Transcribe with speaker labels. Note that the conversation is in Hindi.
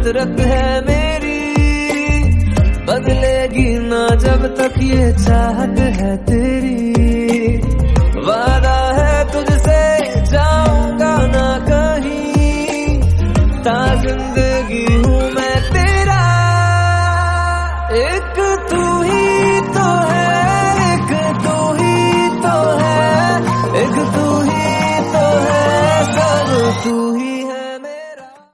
Speaker 1: फितरत है मेरी, बदलेगी ना जब तक ये चाहत है तेरी। वादा है तुझसे जाऊंगा ना कहीं, ता जिंदगी